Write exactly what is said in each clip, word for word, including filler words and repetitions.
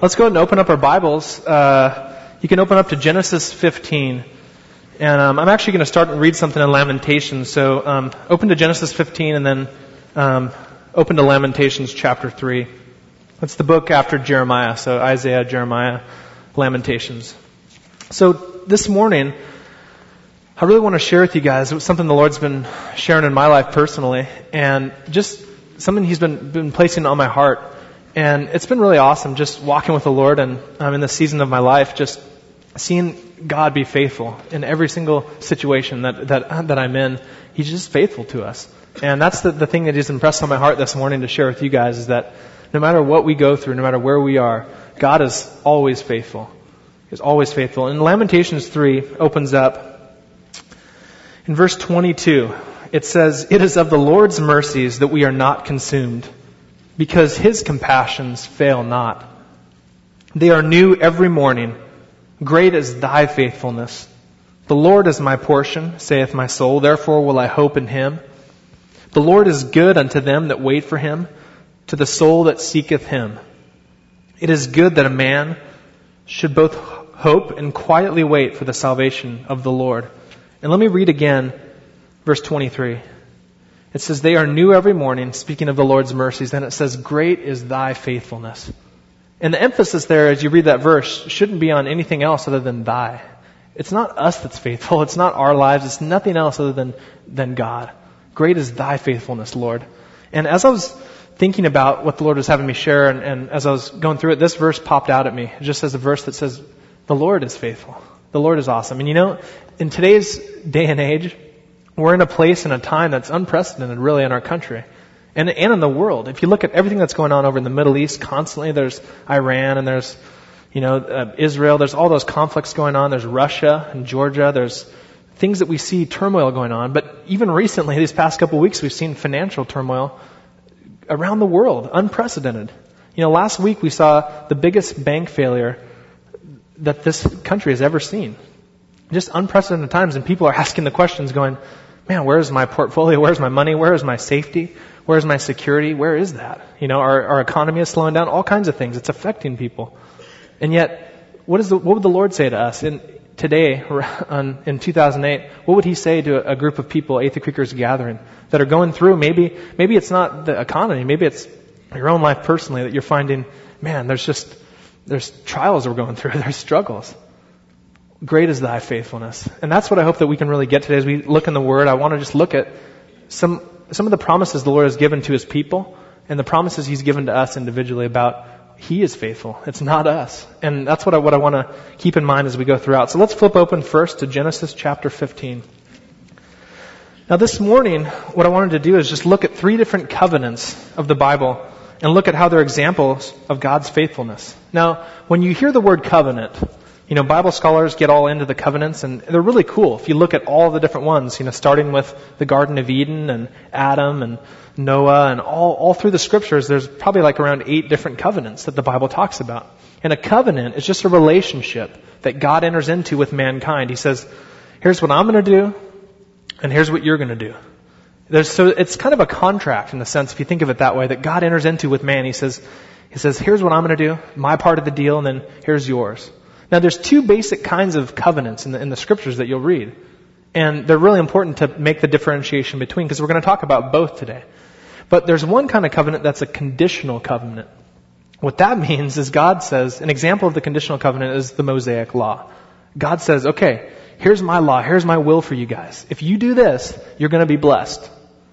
Let's go ahead and open up our Bibles. Uh, you can open up to Genesis fifteen. And um, I'm actually going to start and read something in Lamentations. So um, open to Genesis fifteen and then um, open to Lamentations chapter three. That's the book after Jeremiah. So Isaiah, Jeremiah, Lamentations. So this morning, I really want to share with you guys something the Lord's been sharing in my life personally. And just something He's been, been placing on my heart. And it's been really awesome just walking with the Lord and um, in this season of my life, just seeing God be faithful in every single situation that, that, that I'm in. He's just faithful to us. And that's the, the thing that He's impressed on my heart this morning to share with you guys, is that no matter what we go through, no matter where we are, God is always faithful. He's always faithful. And Lamentations three opens up in verse twenty-two. It says, "It is of the Lord's mercies that we are not consumed, because His compassions fail not. They are new every morning. Great is Thy faithfulness. The Lord is my portion, saith my soul, therefore will I hope in Him. The Lord is good unto them that wait for Him, to the soul that seeketh Him. It is good that a man should both hope and quietly wait for the salvation of the Lord." And let me read again verse twenty-three. It says, "They are new every morning," speaking of the Lord's mercies. Then it says, "Great is Thy faithfulness." And the emphasis there, as you read that verse, shouldn't be on anything else other than Thy. It's not us that's faithful. It's not our lives. It's nothing else other than, than God. Great is Thy faithfulness, Lord. And as I was thinking about what the Lord was having me share, and, and as I was going through it, this verse popped out at me. It just as a verse that says, the Lord is faithful. The Lord is awesome. And you know, in today's day and age, we're in a place and a time that's unprecedented, really, in our country and, and in the world. If you look at everything that's going on over in the Middle East, constantly there's Iran and there's, you know, uh, Israel. There's all those conflicts going on. There's Russia and Georgia. There's things that we see turmoil going on. But even recently, these past couple of weeks, we've seen financial turmoil around the world, unprecedented. You know, last week we saw the biggest bank failure that this country has ever seen. Just unprecedented times, and people are asking the questions going, man, where's my portfolio? Where's my money? Where is my safety? Where's my security? Where is that? You know, our, our economy is slowing down, all kinds of things. It's affecting people. And yet, what is the, what would the Lord say to us in today, on, in two thousand eight? What would He say to a, a group of people, Eighth of Creekers gathering, that are going through, maybe, maybe it's not the economy, maybe it's your own life personally, that you're finding, man, there's just, there's trials we're going through, there's struggles. Great is Thy faithfulness. And that's what I hope that we can really get today as we look in the Word. I want to just look at some some of the promises the Lord has given to His people and the promises He's given to us individually about He is faithful. It's not us. And that's what I, what I want to keep in mind as we go throughout. So let's flip open first to Genesis chapter fifteen. Now this morning, what I wanted to do is just look at three different covenants of the Bible and look at how they're examples of God's faithfulness. Now, when you hear the word covenant, you know, Bible scholars get all into the covenants, and they're really cool. If you look at all the different ones, you know, starting with the Garden of Eden and Adam and Noah and all, all through the scriptures, there's probably like around eight different covenants that the Bible talks about. And a covenant is just a relationship that God enters into with mankind. He says, here's what I'm going to do, and here's what you're going to do. There's, so it's kind of a contract in the sense, if you think of it that way, that God enters into with man. He says, he says, here's what I'm going to do, my part of the deal, and then here's yours. Now, there's two basic kinds of covenants in the, in the scriptures that you'll read. And they're really important to make the differentiation between, because we're going to talk about both today. But there's one kind of covenant that's a conditional covenant. What that means is God says, an example of the conditional covenant is the Mosaic Law. God says, okay, here's my law, here's my will for you guys. If you do this, you're going to be blessed.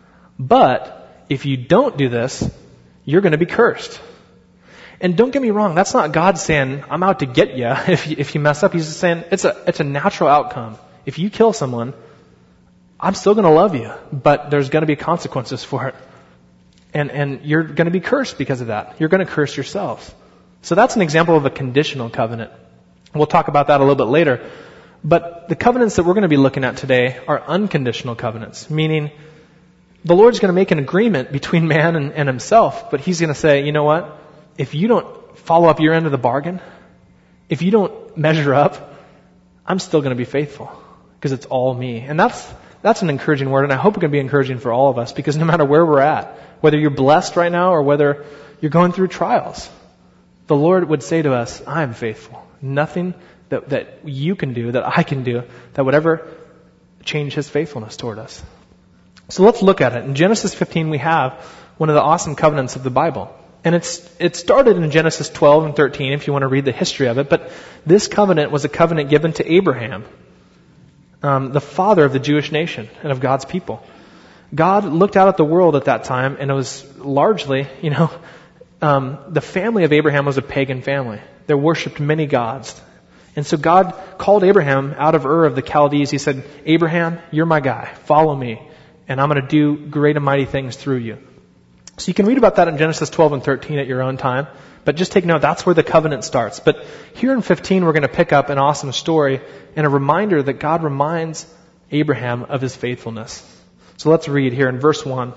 But if you don't do this, you're going to be cursed. And don't get me wrong, that's not God saying, I'm out to get you if you, if you mess up. He's just saying, it's a, it's a natural outcome. If you kill someone, I'm still going to love you, but there's going to be consequences for it. And, and you're going to be cursed because of that. You're going to curse yourselves. So that's an example of a conditional covenant. We'll talk about that a little bit later. But the covenants that we're going to be looking at today are unconditional covenants, meaning the Lord's going to make an agreement between man and, and Himself, but He's going to say, you know what? If you don't follow up your end of the bargain, if you don't measure up, I'm still going to be faithful because it's all me. And that's that's an encouraging word, and I hope it can be encouraging for all of us, because no matter where we're at, whether you're blessed right now or whether you're going through trials, the Lord would say to us, I am faithful. Nothing that, that you can do, that I can do, that would ever change his faithfulness toward us. So let's look at it. In Genesis fifteen, we have one of the awesome covenants of the Bible. And it's it started in Genesis twelve and thirteen, if you want to read the history of it. But this covenant was a covenant given to Abraham, um, the father of the Jewish nation and of God's people. God looked out at the world at that time, and it was largely, you know, um, the family of Abraham was a pagan family. They worshipped many gods. And so God called Abraham out of Ur of the Chaldees. He said, Abraham, you're my guy. Follow me. And I'm going to do great and mighty things through you. So you can read about that in Genesis twelve and thirteen at your own time. But just take note, that's where the covenant starts. But here in fifteen, we're going to pick up an awesome story and a reminder that God reminds Abraham of his faithfulness. So let's read here in verse one.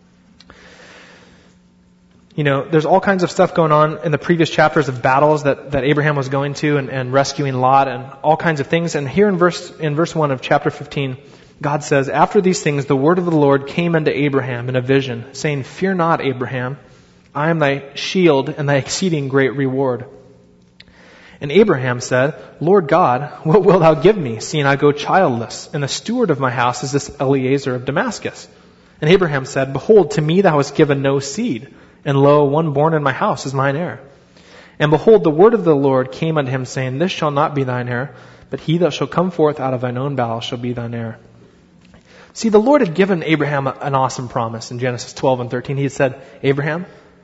You know, there's all kinds of stuff going on in the previous chapters of battles that, that Abraham was going to and, and rescuing Lot and all kinds of things. And here in verse in verse one of chapter fifteen, God says, after these things, the word of the Lord came unto Abraham in a vision, saying, fear not, Abraham, I am thy shield and thy exceeding great reward. And Abraham said, Lord God, what wilt thou give me, seeing I go childless, and the steward of my house is this Eliezer of Damascus? And Abraham said, behold, to me thou hast given no seed, and lo, one born in my house is mine heir. And behold, the word of the Lord came unto him, saying, this shall not be thine heir, but he that shall come forth out of thine own bowels shall be thine heir. See, the Lord had given Abraham an awesome promise in Genesis twelve and thirteen. He had said, Abraham,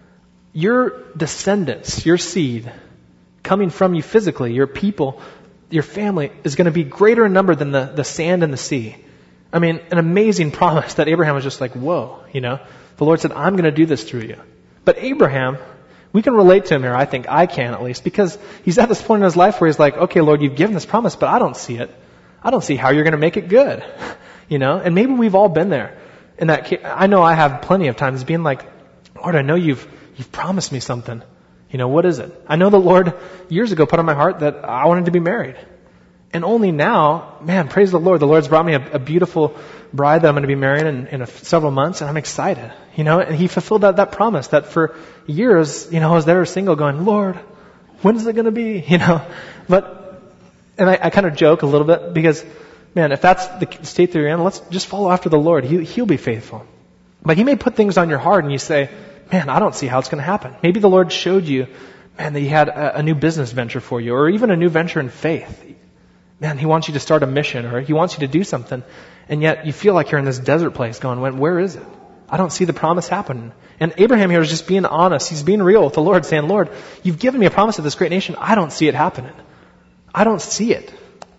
your descendants, your seed, coming from you physically, your people, your family, is going to be greater in number than the, the sand and the sea. I mean, an amazing promise that Abraham was just like, whoa, you know. The Lord said, I'm going to do this through you. But Abraham, we can relate to him here, I think. I can at least, because he's at this point in his life where he's like, okay, Lord, you've given this promise, but I don't see it. I don't see how you're going to make it good. You know, and maybe we've all been there. In that case, I know I have plenty of times being like, Lord, I know you've you've promised me something. You know, what is it? I know the Lord years ago put on my heart that I wanted to be married. And only now, man, praise the Lord, the Lord's brought me a, a beautiful bride that I'm going to be marrying in, in a, several months, and I'm excited. You know, and he fulfilled that, that promise that for years, you know, I was there single going, Lord, when's it going to be? You know, but, and I, I kind of joke a little bit because, man, if that's the state that you're in, let's just follow after the Lord. He, he'll be faithful. But he may put things on your heart and you say, man, I don't see how it's going to happen. Maybe the Lord showed you, man, that he had a, a new business venture for you, or even a new venture in faith. Man, he wants you to start a mission, or he wants you to do something. And yet you feel like you're in this desert place going, where is it? I don't see the promise happening. And Abraham here is just being honest. He's being real with the Lord, saying, Lord, you've given me a promise of this great nation. I don't see it happening. I don't see it.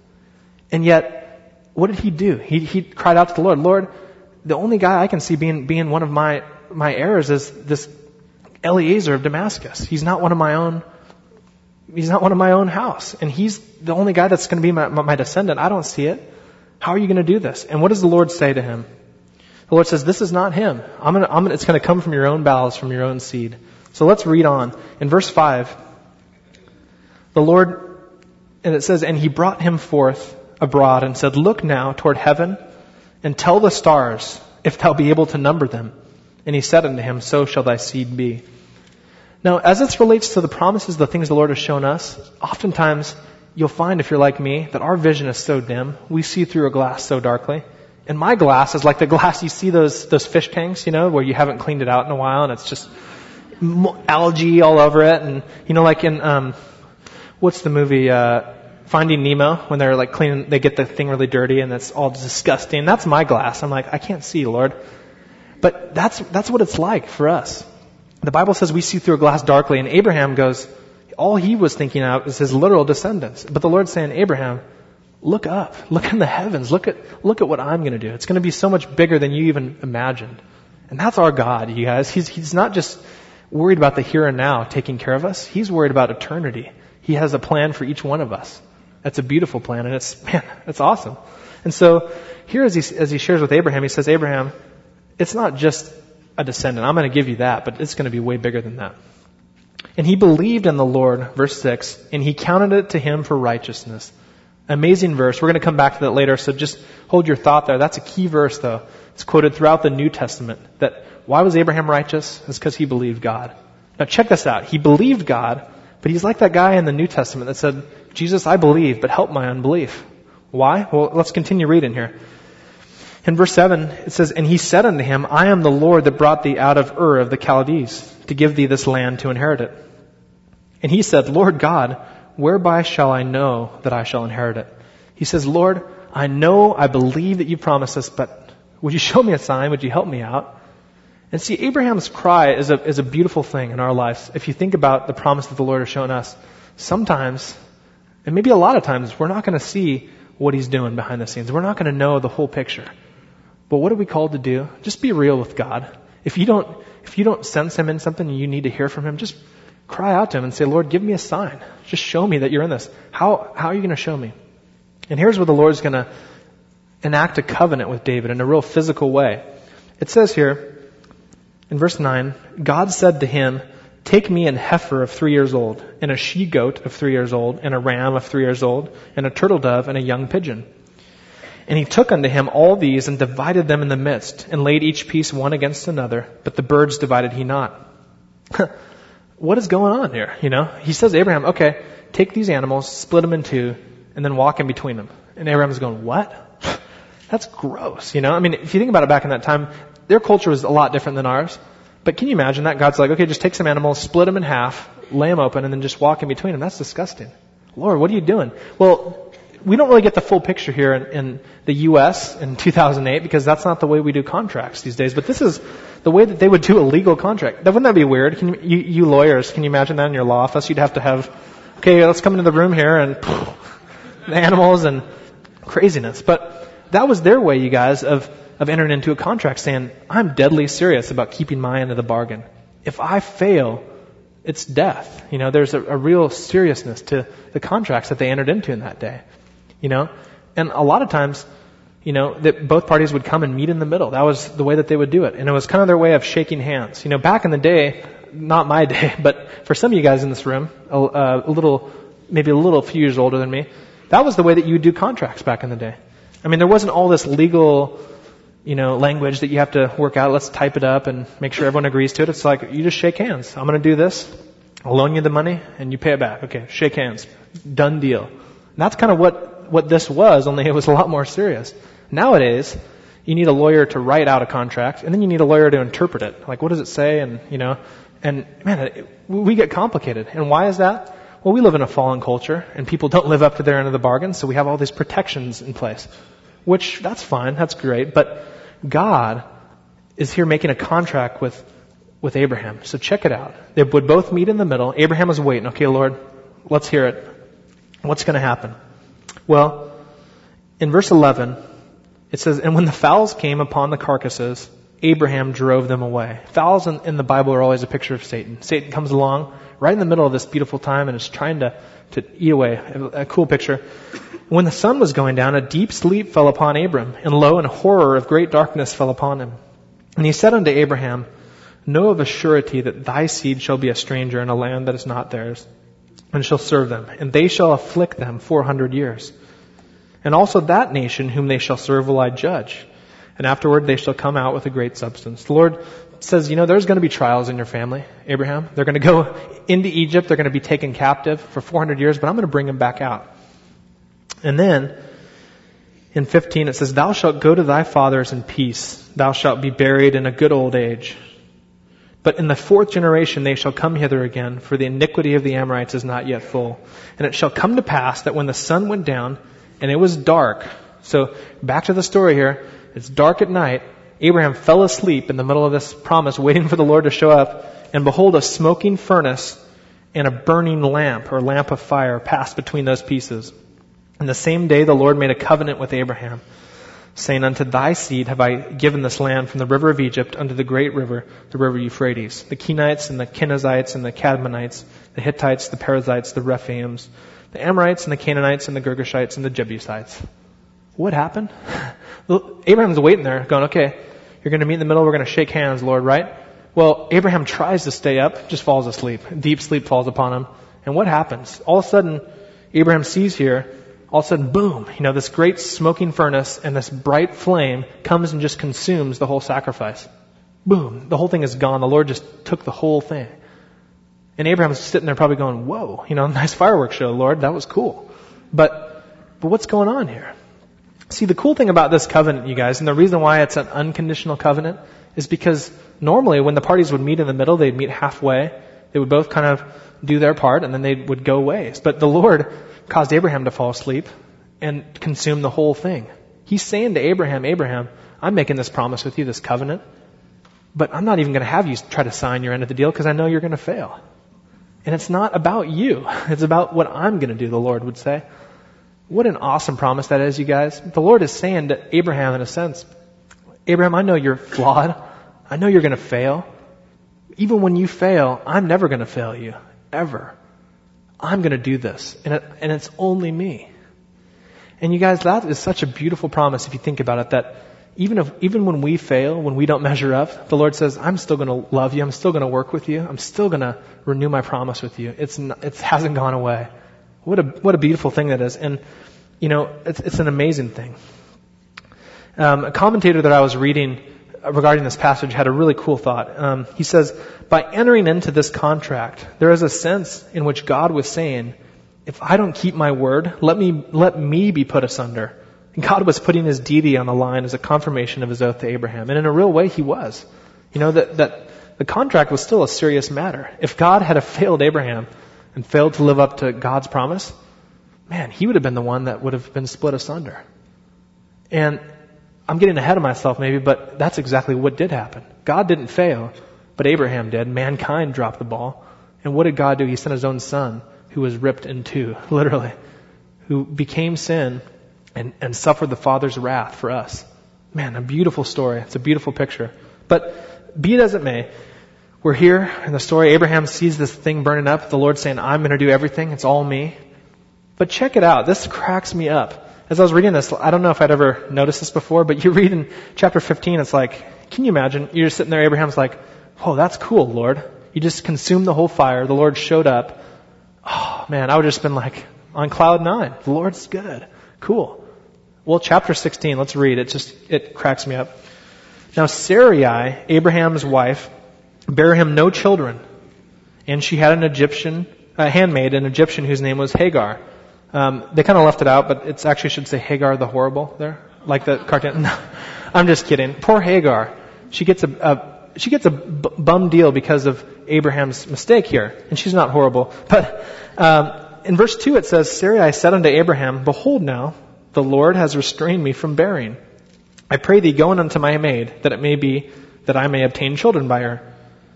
And yet, what did he do? He, he cried out to the Lord, Lord, the only guy I can see being, being one of my, my heirs is this Eliezer of Damascus. He's not one of my own, he's not one of my own house. And he's the only guy that's going to be my, my descendant. I don't see it. How are you going to do this? And what does the Lord say to him? The Lord says, this is not him. I'm gonna, I'm gonna, it's going to come from your own bowels, from your own seed. So let's read on. In verse five, the Lord, and it says, and he brought him forth abroad and said, look now toward heaven and tell the stars if thou be able to number them. And he said unto him, so shall thy seed be. Now, as this relates to the promises, the things the Lord has shown us, oftentimes you'll find, if you're like me, that our vision is so dim. We see through a glass so darkly. And my glass is like the glass, you see those, those fish tanks, you know, where you haven't cleaned it out in a while and it's just algae all over it. And, you know, like in, um, what's the movie, uh, Finding Nemo, when they're like cleaning, they get the thing really dirty and it's all disgusting. That's my glass. I'm like, I can't see, Lord. But that's, that's what it's like for us. The Bible says we see through a glass darkly, and Abraham goes, all he was thinking of is his literal descendants. But the Lord's saying, Abraham, look up, look in the heavens, look at, look at what I'm going to do. It's going to be so much bigger than you even imagined. And that's our God, you guys. He's, he's not just worried about the here and now taking care of us. He's worried about eternity. He has a plan for each one of us. That's a beautiful plan, and it's, man, it's awesome. And so here as he, as he shares with Abraham, he says, Abraham, it's not just a descendant. I'm going to give you that, but it's going to be way bigger than that. And he believed in the Lord, verse six, and he counted it to him for righteousness. Amazing verse. We're going to come back to that later, so just hold your thought there. That's a key verse, though. It's quoted throughout the New Testament. That why was Abraham righteous? It's because he believed God. Now check this out. He believed God, But he's like that guy in the New Testament that said, Jesus, I believe, but help my unbelief. Why? Well, let's continue reading here. In verse seven, it says, and he said unto him, I am the Lord that brought thee out of Ur of the Chaldees to give thee this land to inherit it. And he said, Lord God, whereby shall I know that I shall inherit it? He says, Lord, I know, I believe that you promised this, but would you show me a sign? Would you help me out? And see, Abraham's cry is a, is a beautiful thing in our lives. If you think about the promise that the Lord has shown us, sometimes, and maybe a lot of times, we're not going to see what he's doing behind the scenes. We're not going to know the whole picture. But what are we called to do? Just be real with God. If you don't, if you don't sense him in something and you need to hear from him, just cry out to him and say, Lord, give me a sign. Just show me that you're in this. How, how are you going to show me? And here's where the Lord's going to enact a covenant with David in a real physical way. It says here, in verse nine, God said to him, take me an heifer of three years old, and a she-goat of three years old, and a ram of three years old, and a turtle dove, and a young pigeon. And he took unto him all these, and divided them in the midst, and laid each piece one against another, but the birds divided he not. What is going on here? You know, he says to Abraham, okay, take these animals, split them in two, and then walk in between them. And Abraham's going, what? That's gross, you know? I mean, if you think about it back in that time, their culture was a lot different than ours. But can you imagine that? God's like, okay, just take some animals, split them in half, lay them open, and then just walk in between them. That's disgusting. Lord, what are you doing? Well, we don't really get the full picture here in, in the U S in two thousand eight because that's not the way we do contracts these days. But this is the way that they would do a legal contract. That, wouldn't that be weird? Can you, you, you lawyers, can you imagine that in your law office? You'd have to have, okay, let's come into the room here and phew, the animals and craziness. But that was their way, you guys, of of entering into a contract saying, I'm deadly serious about keeping my end of the bargain. If I fail, it's death. You know, there's a, a real seriousness to the contracts that they entered into in that day. You know, and a lot of times, you know, that both parties would come and meet in the middle. That was the way that they would do it. And it was kind of their way of shaking hands. You know, back in the day, not my day, but for some of you guys in this room, a, a little, maybe a little few years older than me, that was the way that you would do contracts back in the day. I mean, there wasn't all this legal, you know, language that you have to work out. Let's type it up and make sure everyone agrees to it. It's like, you just shake hands. I'm going to do this. I'll loan you the money and you pay it back. Okay, shake hands. Done deal. And that's kind of what, what this was, only it was a lot more serious. Nowadays, you need a lawyer to write out a contract and then you need a lawyer to interpret it. Like, what does it say? And, you know, and man, it, we get complicated. And why is that? Well, we live in a fallen culture and people don't live up to their end of the bargain. So we have all these protections in place, which that's fine. That's great. But God is here making a contract with, with Abraham. So check it out. They would both meet in the middle. Abraham was waiting. Okay, Lord, let's hear it. What's going to happen? Well, in verse eleven, it says, and when the fowls came upon the carcasses, Abraham drove them away. Fowls in, in the Bible are always a picture of Satan. Satan comes along right in the middle of this beautiful time and is trying to, to eat away. A, a cool picture. When the sun was going down, a deep sleep fell upon Abram, and lo, and horror of great darkness fell upon him. And he said unto Abraham, know of a surety that thy seed shall be a stranger in a land that is not theirs, and shall serve them, and they shall afflict them four hundred years. And also that nation whom they shall serve will I judge, and afterward they shall come out with a great substance. The Lord says, you know, there's going to be trials in your family, Abraham. They're going to go into Egypt. They're going to be taken captive for four hundred years, but I'm going to bring them back out. And then, in fifteen, it says, thou shalt go to thy fathers in peace. Thou shalt be buried in a good old age. But in the fourth generation they shall come hither again, for the iniquity of the Amorites is not yet full. And it shall come to pass that when the sun went down, and it was dark. So, back to the story here. It's dark at night. Abraham fell asleep in the middle of this promise, waiting for the Lord to show up. And behold, a smoking furnace and a burning lamp, or lamp of fire, passed between those pieces. And the same day the Lord made a covenant with Abraham, saying, unto thy seed have I given this land from the river of Egypt unto the great river, the river Euphrates, the Kenites and the Kenizzites and the Cadmonites, the Hittites, the Perizzites, the Rephaims, the Amorites and the Canaanites and the Girgashites and the Jebusites. What happened? Abraham's waiting there going, okay, you're going to meet in the middle, we're going to shake hands, Lord, right? Well, Abraham tries to stay up, just falls asleep. Deep sleep falls upon him. And what happens? All of a sudden, Abraham sees here, all of a sudden, boom, you know, this great smoking furnace and this bright flame comes and just consumes the whole sacrifice. Boom, the whole thing is gone. The Lord just took the whole thing. And Abraham's sitting there probably going, whoa, you know, nice fireworks show, Lord. That was cool. But, but what's going on here? See, the cool thing about this covenant, you guys, and the reason why it's an unconditional covenant is because normally when the parties would meet in the middle, they'd meet halfway. They would both kind of do their part and then they would go ways. But the Lord caused Abraham to fall asleep and consume the whole thing. He's saying to Abraham, Abraham, I'm making this promise with you, this covenant, but I'm not even going to have you try to sign your end of the deal because I know you're going to fail. And it's not about you. It's about what I'm going to do, the Lord would say. What an awesome promise that is, you guys. The Lord is saying to Abraham, in a sense, Abraham, I know you're flawed. I know you're going to fail. Even when you fail, I'm never going to fail you. Ever. I'm going to do this. And, it, and it's only me. And you guys, that is such a beautiful promise if you think about it, that even if, even when we fail, when we don't measure up, the Lord says, I'm still going to love you. I'm still going to work with you. I'm still going to renew my promise with you. It's not, it hasn't gone away. What a, what a beautiful thing that is. And, you know, it's, it's an amazing thing. Um, a commentator that I was reading regarding this passage had a really cool thought. Um, he says, by entering into this contract, there is a sense in which God was saying, if I don't keep my word, let me, let me be put asunder. And God was putting his deity on the line as a confirmation of his oath to Abraham. And in a real way, he was. You know, that, that the contract was still a serious matter. If God had failed Abraham and failed to live up to God's promise, man, he would have been the one that would have been split asunder. And I'm getting ahead of myself maybe, but that's exactly what did happen. God didn't fail, but Abraham did. Mankind dropped the ball. And what did God do? He sent his own son, who was ripped in two, literally, who became sin and, and suffered the Father's wrath for us. Man, a beautiful story. It's a beautiful picture. But be it as it may, we're here in the story. Abraham sees this thing burning up. The Lord saying, I'm going to do everything. It's all me. But check it out. This cracks me up. As I was reading this, I don't know if I'd ever noticed this before, but you read in chapter fifteen, it's like, can you imagine? You're just sitting there, Abraham's like, oh, that's cool, Lord. You just consumed the whole fire. The Lord showed up. Oh, man, I would have just been like on cloud nine. The Lord's good. Cool. Well, chapter sixteen, let's read. It just, it cracks me up. Now, Sarai, Abraham's wife, bare him no children, and she had an Egyptian, a handmaid, an Egyptian whose name was Hagar. Um, they kind of left it out, but it's actually should say Hagar the horrible there, like the cartoon. No, I'm just kidding. Poor Hagar. She gets a, a she gets a b- bum deal because of Abraham's mistake here, and she's not horrible. But um, in verse two it says, Sarai said unto Abraham, behold now, the Lord has restrained me from bearing. I pray thee, go in unto my maid, that it may be that I may obtain children by her.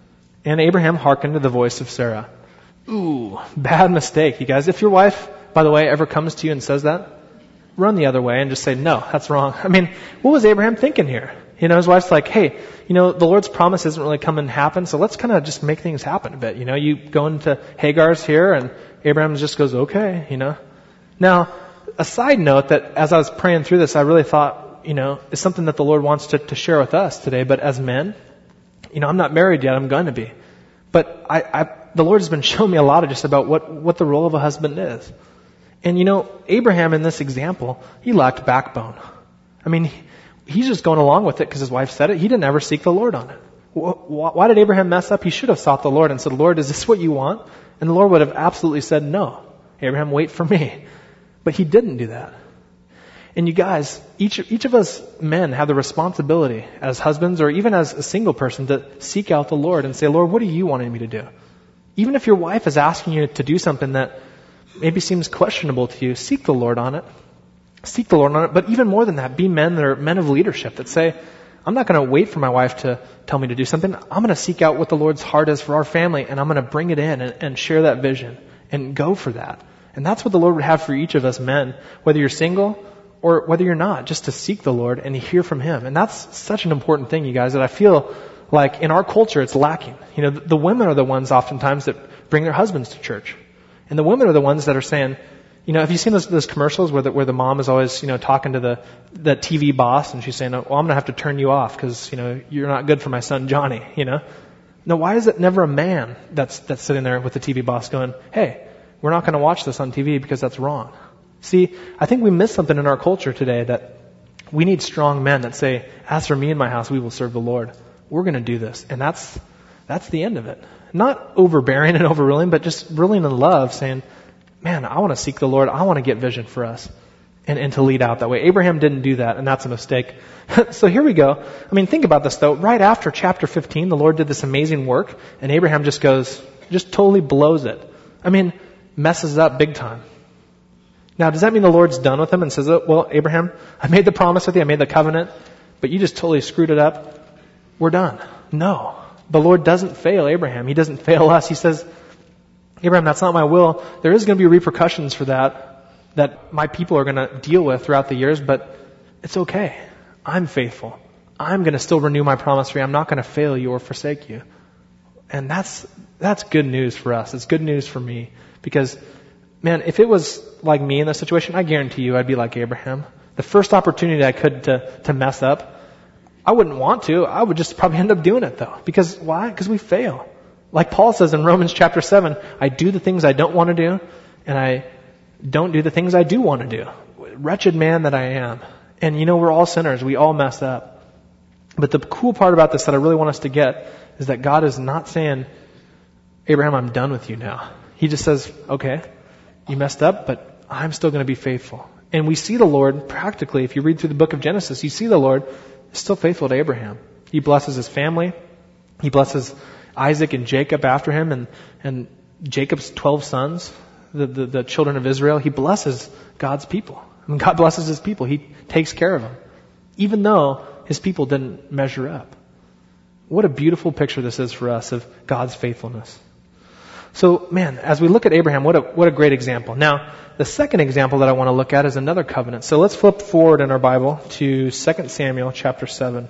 And Abraham hearkened to the voice of Sarah. Ooh, bad mistake, you guys. If your wife, by the way, ever comes to you and says that, run the other way and just say, no, that's wrong. I mean, what was Abraham thinking here? You know, his wife's like, hey, you know, the Lord's promise isn't really come and happen, so let's kind of just make things happen a bit. You know, you go into Hagar's here and Abraham just goes, okay, you know. Now, a side note that as I was praying through this, I really thought, you know, is something that the Lord wants to, to share with us today. But as men, you know, I'm not married yet, I'm going to be. But I, I, the Lord has been showing me a lot of just about what, what the role of a husband is. And you know, Abraham in this example, he lacked backbone. I mean, he's just going along with it because his wife said it. He didn't ever seek the Lord on it. Why did Abraham mess up? He should have sought the Lord and said, Lord, is this what you want? And the Lord would have absolutely said, no. Abraham, wait for me. But he didn't do that. And you guys, each, each of us men have the responsibility as husbands or even as a single person to seek out the Lord and say, Lord, what are you wanting me to do? Even if your wife is asking you to do something that maybe seems questionable to you, seek the Lord on it. Seek the Lord on it. But even more than that, be men that are men of leadership that say, I'm not going to wait for my wife to tell me to do something. I'm going to seek out what the Lord's heart is for our family, and I'm going to bring it in and, and share that vision and go for that. And that's what the Lord would have for each of us men, whether you're single or whether you're not, just to seek the Lord and hear from Him. And that's such an important thing, you guys, that I feel like in our culture it's lacking. You know, the, the women are the ones oftentimes that bring their husbands to church. And the women are the ones that are saying, you know, have you seen those, those commercials where the, where the mom is always, you know, talking to the, the T V boss and she's saying, well, I'm going to have to turn you off because, you know, you're not good for my son Johnny, you know? Now, why is it never a man that's, that's sitting there with the T V boss going, hey, we're not going to watch this on T V because that's wrong? See, I think we miss something in our culture today that we need strong men that say, as for me and my house, we will serve the Lord. We're going to do this. And that's, that's the end of it. Not overbearing and overruling, but just ruling in love, saying, man, I want to seek the Lord. I want to get vision for us. And, and to lead out that way. Abraham didn't do that, and that's a mistake. So here we go. I mean, think about this though. Right after chapter fifteen, the Lord did this amazing work, and Abraham just goes, just totally blows it. I mean, messes up big time. Now, does that mean the Lord's done with him and says, oh, well, Abraham, I made the promise with you, I made the covenant, but you just totally screwed it up? We're done. No. The Lord doesn't fail Abraham. He doesn't fail us. He says, Abraham, that's not my will. There is going to be repercussions for that. that my people are going to deal with throughout the years, but it's okay. I'm faithful. I'm going to still renew my promise for you. I'm not going to fail you or forsake you. And that's, that's good news for us. It's good news for me. Because, man, if it was like me in this situation, I guarantee you I'd be like Abraham. The first opportunity I could to, to mess up, I wouldn't want to. I would just probably end up doing it though. Because why? Because we fail. Like Paul says in Romans chapter seven, I do the things I don't want to do, and I don't do the things I do want to do. Wretched man that I am. And you know, we're all sinners. We all mess up. But the cool part about this that I really want us to get is that God is not saying, Abraham, I'm done with you now. He just says, okay, you messed up, but I'm still going to be faithful. And we see the Lord practically, if you read through the book of Genesis, you see the Lord is still faithful to Abraham. He blesses his family. He blesses Isaac and Jacob after him, and, and Jacob's twelve sons. The, the, the children of Israel. He blesses God's people. I mean, God blesses his people. He takes care of them. Even though his people didn't measure up. What a beautiful picture this is for us of God's faithfulness. So, man, as we look at Abraham, what a, what a great example. Now, the second example that I want to look at is another covenant. So let's flip forward in our Bible to Second Samuel chapter seven.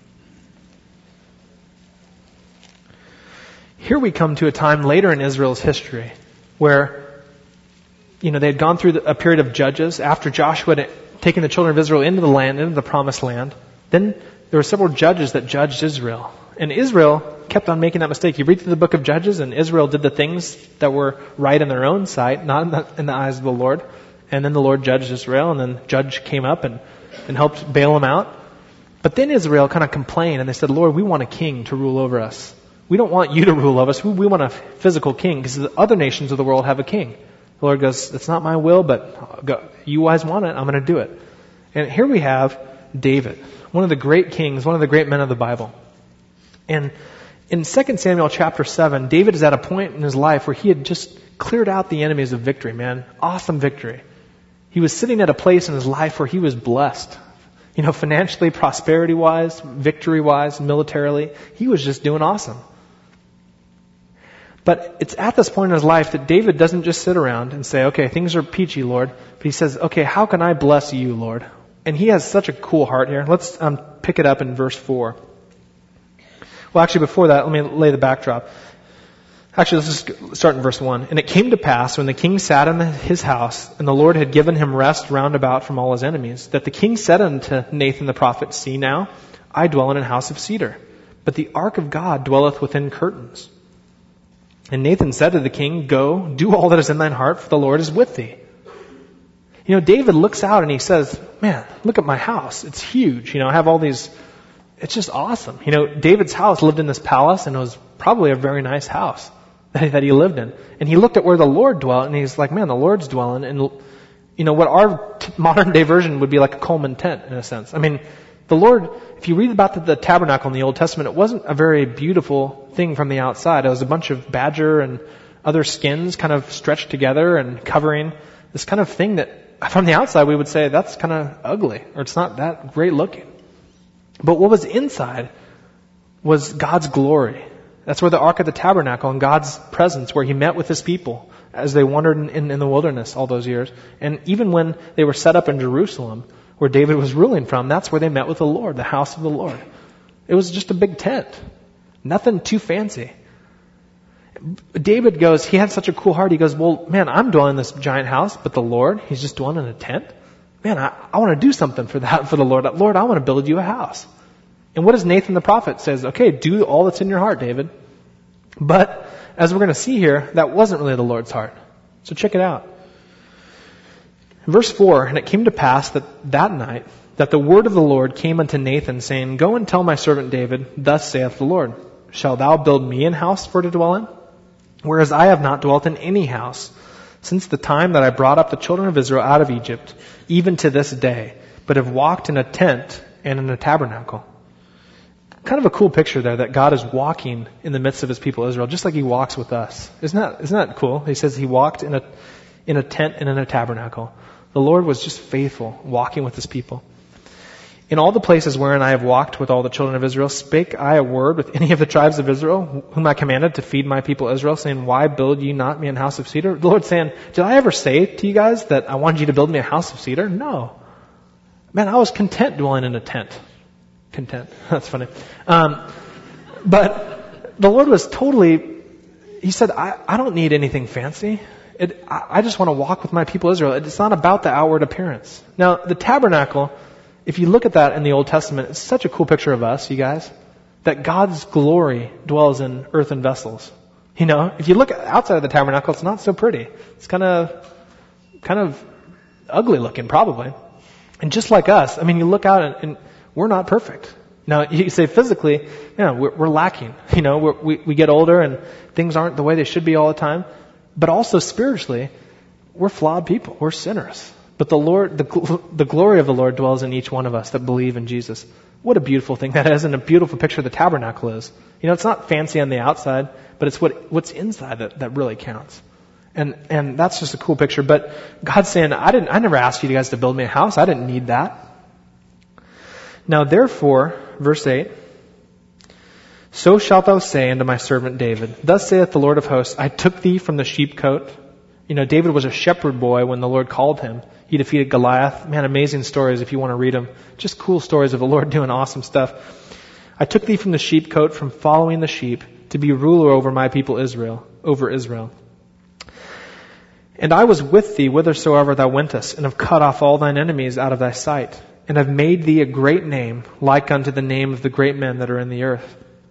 Here we come to a time later in Israel's history where you know, they had gone through a period of judges after Joshua had taken the children of Israel into the land, into the promised land. Then there were several judges that judged Israel. And Israel kept on making that mistake. You read through the book of Judges, and Israel did the things that were right in their own sight, not in the, in the eyes of the Lord. And then the Lord judged Israel, and then judge came up and, and helped bail them out. But then Israel kind of complained, and they said, Lord, we want a king to rule over us. We don't want you to rule over us. We, we want a physical king, because the other nations of the world have a king. The Lord goes, it's not my will, but go, you guys want it, I'm going to do it. And here we have David, one of the great kings, one of the great men of the Bible. And in Second Samuel chapter seven, David is at a point in his life where he had just cleared out the enemies of victory, man. Awesome victory. He was sitting at a place in his life where he was blessed. You know, financially, prosperity-wise, victory-wise, militarily. He was just doing awesome. But it's at this point in his life that David doesn't just sit around and say, okay, things are peachy, Lord. But he says, okay, how can I bless you, Lord? And he has such a cool heart here. Let's um, pick it up in verse four. Well, actually, before that, let me lay the backdrop. Actually, let's just start in verse one. And it came to pass when the king sat in his house, and the Lord had given him rest round about from all his enemies, that the king said unto Nathan the prophet, see now, I dwell in a house of cedar, but the ark of God dwelleth within curtains. And Nathan said to the king, go, do all that is in thine heart, for the Lord is with thee. You know, David looks out and he says, man, look at my house. It's huge. You know, I have all these, it's just awesome. You know, David's house lived in this palace, and it was probably a very nice house that, that he lived in. And he looked at where the Lord dwelt, and he's like, man, the Lord's dwelling. And, you know, what our t- modern day version would be like a Coleman tent, in a sense. I mean, the Lord, if you read about the, the tabernacle in the Old Testament, it wasn't a very beautiful thing from the outside. It was a bunch of badger and other skins kind of stretched together and covering this kind of thing that from the outside we would say that's kind of ugly, or it's not that great looking. But what was inside was God's glory. That's where the Ark of the Tabernacle and God's presence, where he met with his people as they wandered in, in, in the wilderness all those years. And even when they were set up in Jerusalem, where David was ruling from, that's where they met with the Lord, the house of the Lord. It was just a big tent. Nothing too fancy. David goes, he had such a cool heart. He goes, well, man, I'm dwelling in this giant house, but the Lord, he's just dwelling in a tent. Man, I, I want to do something for that, for the Lord. Lord, I want to build you a house. And what does Nathan the prophet says? Okay, do all that's in your heart, David. But as we're going to see here, that wasn't really the Lord's heart. So check it out. Verse four, and it came to pass that that night, that the word of the Lord came unto Nathan, saying, go and tell my servant David, thus saith the Lord, shalt thou build me an house for to dwell in? Whereas I have not dwelt in any house since the time that I brought up the children of Israel out of Egypt, even to this day, but have walked in a tent and in a tabernacle. Kind of a cool picture there that God is walking in the midst of his people Israel, just like he walks with us. Isn't that, isn't that cool? He says he walked in a, in a tent and in a tabernacle. The Lord was just faithful, walking with his people. In all the places wherein I have walked with all the children of Israel, spake I a word with any of the tribes of Israel, whom I commanded to feed my people Israel, saying, why build ye not me an house of cedar? The Lord's saying, did I ever say to you guys that I wanted you to build me a house of cedar? No. Man, I was content dwelling in a tent. Content. That's funny. Um, but the Lord was totally, he said, I, I don't need anything fancy. It, I, I just want to walk with my people Israel. It's not about the outward appearance. Now, the tabernacle, if you look at that in the Old Testament, it's such a cool picture of us, you guys, that God's glory dwells in earthen vessels. You know, if you look outside of the tabernacle, it's not so pretty. It's kind of, kind of ugly looking, probably. And just like us, I mean, you look out and, and we're not perfect. Now, you say physically, yeah, we're, we're lacking. You know, we're, we we get older and things aren't the way they should be all the time. But also spiritually, we're flawed people. We're sinners. But the Lord, the, the glory of the Lord dwells in each one of us that believe in Jesus. What a beautiful thing that is, and a beautiful picture the tabernacle is. You know, it's not fancy on the outside, but it's what what's inside that, that really counts. And and that's just a cool picture. But God's saying, I didn't I never asked you guys to build me a house. I didn't need that. Now therefore, verse eight, so shalt thou say unto my servant David, thus saith the Lord of hosts, I took thee from the sheepcote. You know, David was a shepherd boy when the Lord called him. He defeated Goliath. Man, amazing stories if you want to read them. Just cool stories of the Lord doing awesome stuff. I took thee from the sheepcote, from following the sheep, to be ruler over my people Israel, over Israel. And I was with thee whithersoever thou wentest, and have cut off all thine enemies out of thy sight, and have made thee a great name, like unto the name of the great men that are in the earth.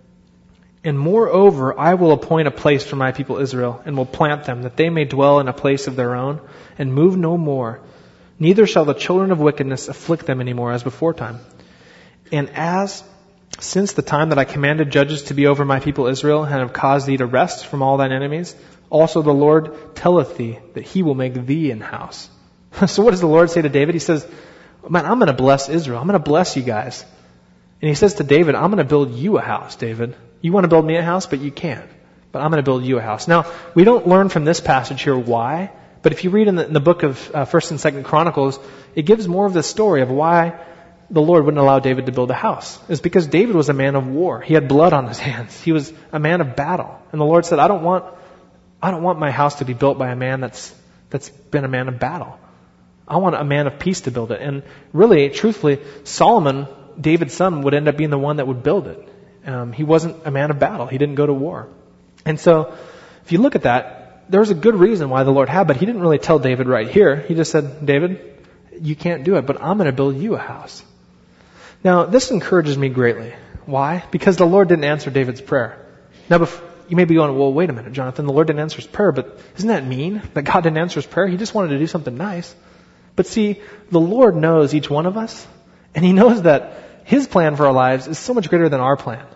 And moreover, I will appoint a place for my people Israel, and will plant them, that they may dwell in a place of their own, and move no more. Neither shall the children of wickedness afflict them any more as beforetime. And as since the time that I commanded judges to be over my people Israel, and have caused thee to rest from all thine enemies, also the Lord telleth thee that he will make thee an house. So what does the Lord say to David? He says, man, I'm going to bless Israel. I'm going to bless you guys. And he says to David, I'm going to build you a house, David. You want to build me a house, but you can't. But I'm going to build you a house. Now, we don't learn from this passage here why, but if you read in the, in the book of uh, First and Second Chronicles, it gives more of the story of why the Lord wouldn't allow David to build a house. It's because David was a man of war. He had blood on his hands. He was a man of battle. And the Lord said, I don't want, I don't want my house to be built by a man that's, that's been a man of battle. I want a man of peace to build it. And really, truthfully, Solomon, David's son, would end up being the one that would build it. Um, he wasn't a man of battle. He didn't go to war. And so, if you look at that, there was a good reason why the Lord had, but he didn't really tell David right here. He just said, David, you can't do it, but I'm going to build you a house. Now, this encourages me greatly. Why? Because the Lord didn't answer David's prayer. Now, bef- you may be going, well, wait a minute, Jonathan, the Lord didn't answer his prayer, but isn't that mean that God didn't answer his prayer? He just wanted to do something nice. But see, the Lord knows each one of us, and he knows that his plan for our lives is so much greater than our plan.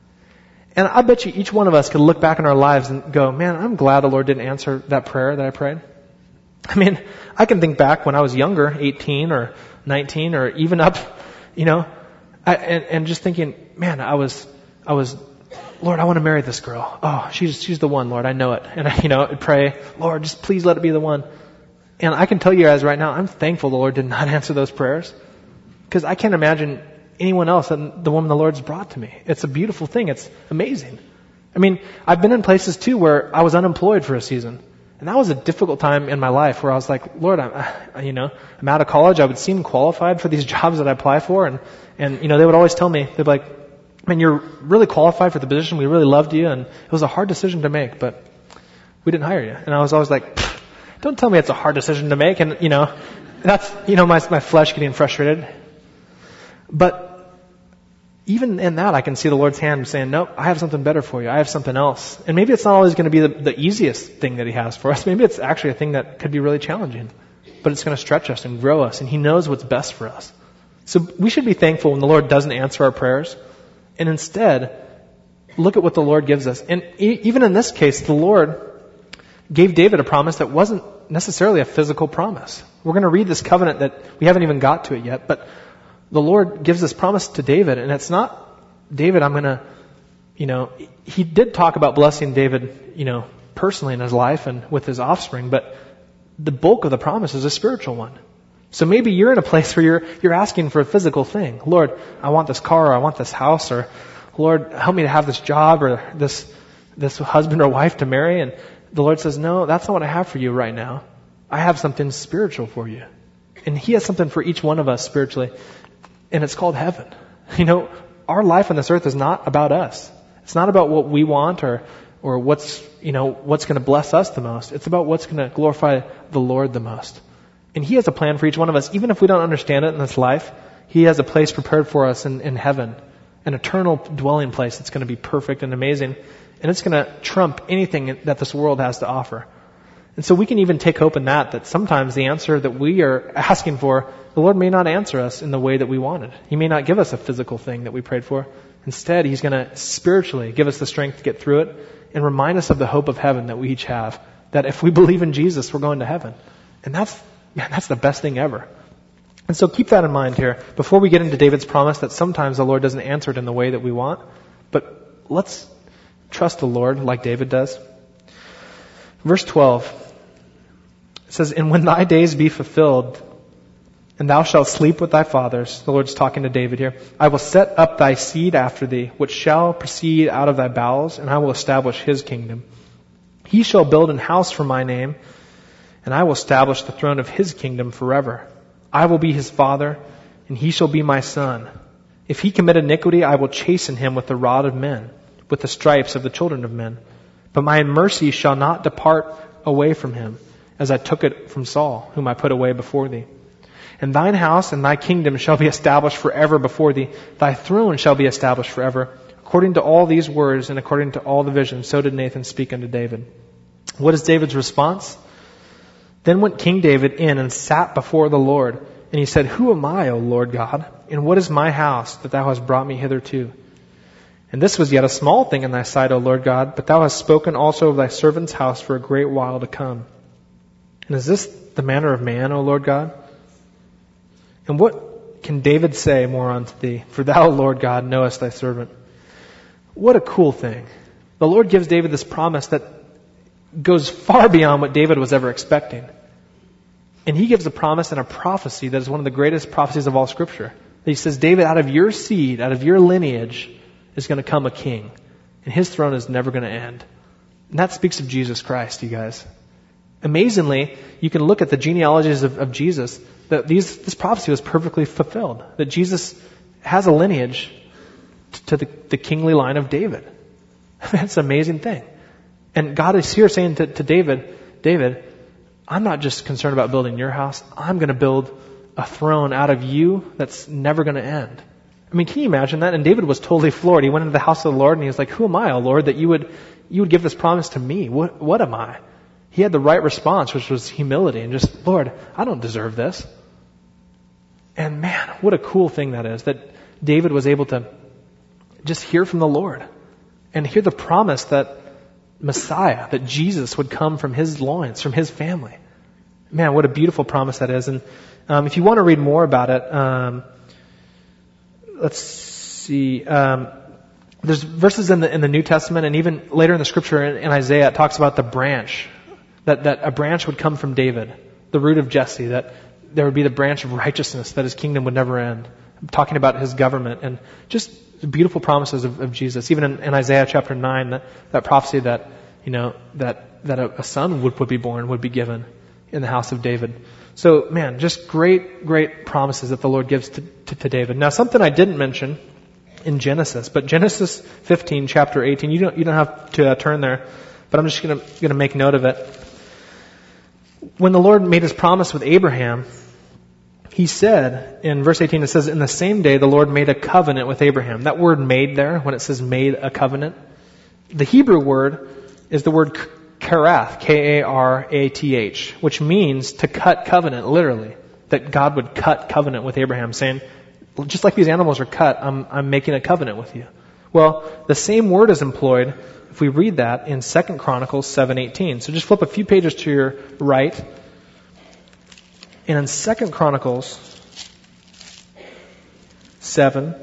And I bet you each one of us could look back in our lives and go, man, I'm glad the Lord didn't answer that prayer that I prayed. I mean, I can think back when I was younger, eighteen or nineteen or even up, you know, I, and, and just thinking, man, I was, I was, Lord, I want to marry this girl. Oh, she's, she's the one, Lord. I know it. And I, you know, I'd pray, Lord, just please let it be the one. And I can tell you guys right now, I'm thankful the Lord did not answer those prayers, because I can't imagine anyone else than the woman the Lord's brought to me. It's a beautiful thing. It's amazing. I mean, I've been in places too where I was unemployed for a season. And that was a difficult time in my life where I was like, Lord, I'm, you know, I'm out of college. I would seem qualified for these jobs that I apply for. And, and, you know, they would always tell me, they'd be like, man, you're really qualified for the position. We really loved you. And it was a hard decision to make, but we didn't hire you. And I was always like, don't tell me it's a hard decision to make. And, you know, that's, you know, my, my flesh getting frustrated. But even in that, I can see the Lord's hand saying, nope, I have something better for you. I have something else. And maybe it's not always going to be the, the easiest thing that he has for us. Maybe it's actually a thing that could be really challenging. But it's going to stretch us and grow us. And he knows what's best for us. So we should be thankful when the Lord doesn't answer our prayers. And instead, look at what the Lord gives us. And e- even in this case, the Lord gave David a promise that wasn't necessarily a physical promise. We're going to read this covenant that we haven't even got to it yet, but the Lord gives this promise to David, and it's not, David, I'm going to, you know, he did talk about blessing David, you know, personally in his life and with his offspring, but the bulk of the promise is a spiritual one. So maybe you're in a place where you're, you're asking for a physical thing. Lord, I want this car, or I want this house, or Lord, help me to have this job, or this, this husband or wife to marry. And the Lord says, no, that's not what I have for you right now. I have something spiritual for you. And He has something for each one of us spiritually. And it's called heaven. You know, our life on this earth is not about us. It's not about what we want or, or what's, you know, what's going to bless us the most. It's about what's going to glorify the Lord the most. And He has a plan for each one of us. Even if we don't understand it in this life, He has a place prepared for us in, in heaven. An eternal dwelling place that's going to be perfect and amazing. And it's going to trump anything that this world has to offer. And so we can even take hope in that, that sometimes the answer that we are asking for, the Lord may not answer us in the way that we wanted. He may not give us a physical thing that we prayed for. Instead, He's going to spiritually give us the strength to get through it and remind us of the hope of heaven that we each have. That if we believe in Jesus, we're going to heaven. And that's, man, that's the best thing ever. And so keep that in mind here before we get into David's promise that sometimes the Lord doesn't answer it in the way that we want. But let's trust the Lord like David does. Verse twelve. It says, and when thy days be fulfilled, and thou shalt sleep with thy fathers, the Lord's talking to David here, I will set up thy seed after thee, which shall proceed out of thy bowels, and I will establish his kingdom. He shall build an house for my name, and I will establish the throne of his kingdom forever. I will be his father, and he shall be my son. If he commit iniquity, I will chasten him with the rod of men, with the stripes of the children of men. But my mercy shall not depart away from him, as I took it from Saul, whom I put away before thee. And thine house and thy kingdom shall be established forever before thee. Thy throne shall be established forever. According to all these words and according to all the visions, so did Nathan speak unto David. What is David's response? Then went King David in and sat before the Lord. And he said, who am I, O Lord God? And what is my house that thou hast brought me hitherto? And this was yet a small thing in thy sight, O Lord God, but thou hast spoken also of thy servant's house for a great while to come. And is this the manner of man, O Lord God? And what can David say more unto thee? For thou, Lord God, knowest thy servant. What a cool thing. The Lord gives David this promise that goes far beyond what David was ever expecting. And He gives a promise and a prophecy that is one of the greatest prophecies of all Scripture. He says, David, out of your seed, out of your lineage, is going to come a king. And his throne is never going to end. And that speaks of Jesus Christ, you guys. Amazingly, you can look at the genealogies of, of Jesus, that these, this prophecy was perfectly fulfilled. That Jesus has a lineage to the, the kingly line of David. That's an amazing thing. And God is here saying to, to David, David, I'm not just concerned about building your house. I'm going to build a throne out of you that's never going to end. I mean, can you imagine that? And David was totally floored. He went into the house of the Lord and he was like, who am I, O Lord, that you would, you would give this promise to me? What, what am I? He had the right response, which was humility and just, Lord, I don't deserve this. And man, what a cool thing that is, that David was able to just hear from the Lord and hear the promise that Messiah, that Jesus would come from his loins, from his family. Man, what a beautiful promise that is. And um, if you want to read more about it, um, let's see. Um, there's verses in the in the New Testament and even later in the Scripture in, in Isaiah, it talks about the branch. That, that a branch would come from David, the root of Jesse, that there would be the branch of righteousness, that his kingdom would never end. I'm talking about his government and just the beautiful promises of, of Jesus. Even in, in Isaiah chapter nine, that, that prophecy that, you know, that, that a, a son would, would be born, would be given in the house of David. So, man, just great, great promises that the Lord gives to, to, to David. Now, something I didn't mention in Genesis, but Genesis fifteen, chapter eighteen, you don't, you don't have to uh, turn there, but I'm just going to, going to make note of it. When the Lord made his promise with Abraham, he said, in verse eighteen, it says, in the same day the Lord made a covenant with Abraham. That word made there, when it says made a covenant, the Hebrew word is the word karath, K A R A T H, which means to cut covenant, literally. That God would cut covenant with Abraham, saying, just like these animals are cut, I'm, I'm making a covenant with you. Well, the same word is employed if we read that in Second Chronicles seven eighteen. So just flip a few pages to your right. And in Second Chronicles seven,